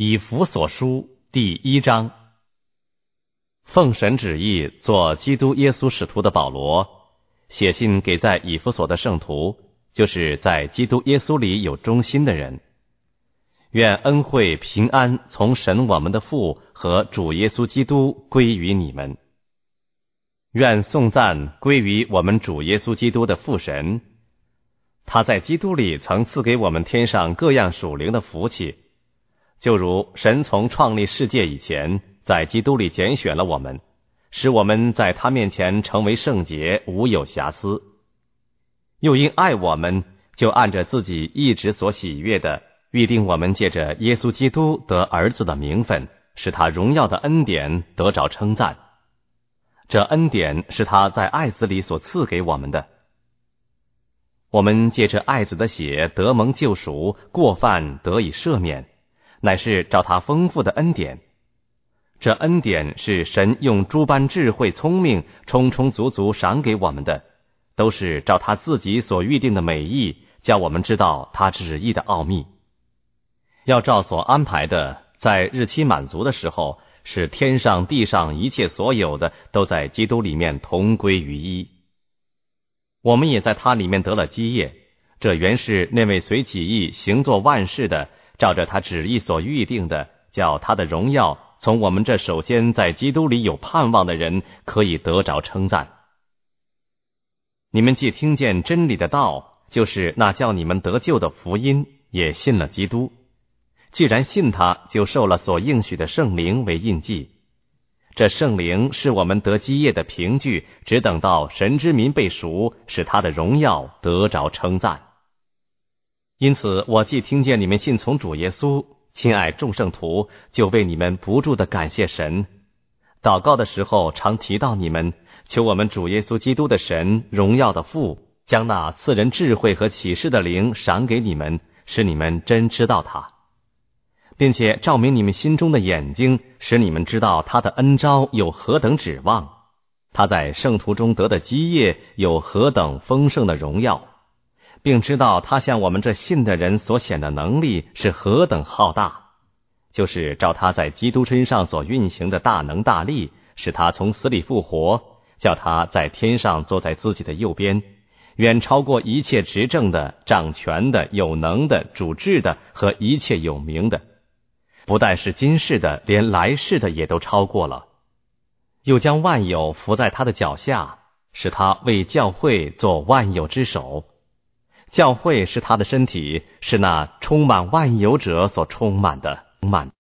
以弗所书第1章。奉神旨意做基督耶稣使徒的保罗，写信给在以弗所的圣徒，就是在基督耶稣里有忠心的人。愿恩惠平安从神我们的父和主耶稣基督归于你们。愿颂赞归于我们主耶稣基督的父神，他在基督里曾赐给我们天上各样属灵的福气，就如神从创立世界以前，在基督里拣选了我们，使我们在他面前成为圣洁，无有瑕疵。又因爱我们，就按着自己一直所喜悦的，预定我们借着耶稣基督得儿子的名分，使他荣耀的恩典得着称赞。这恩典是他在爱子里所赐给我们的。我们借着爱子的血得蒙救赎，过犯得以赦免，乃是照他丰富的恩典。这恩典是神用诸般智慧聪明充充足足赏给我们的，都是照他自己所预定的美意，叫我们知道他旨意的奥秘。要照所安排的，在日期满足的时候，使天上地上一切所有的都在基督里面同归于一。我们也在他里面得了基业，这原是那位随己意行作万事的，照着他旨意所预定的，叫他的荣耀从我们这首先在基督里有盼望的人可以得着称赞。你们既听见真理的道，就是那叫你们得救的福音，也信了基督。既然信他，就受了所应许的圣灵为印记。这圣灵是我们得基业的凭据，只等到神之民被赎，使他的荣耀得着称赞。因此我既听见你们信从主耶稣，亲爱众圣徒，就为你们不住地感谢神。祷告的时候常提到你们，求我们主耶稣基督的神，荣耀的父，将那赐人智慧和启示的灵赏给你们，使你们真知道他，并且照明你们心中的眼睛，使你们知道他的恩召有何等指望，他在圣徒中得的基业有何等丰盛的荣耀，并知道他向我们这信的人所显的能力是何等浩大，就是照他在基督身上所运行的大能大力，使他从死里复活，叫他在天上坐在自己的右边，远超过一切执政的、掌权的、有能的、主治的和一切有名的，不但是今世的，连来世的也都超过了。又将万有伏在他的脚下，使他为教会做万有之首。教会是他的身体，是那充满万有者所充满的。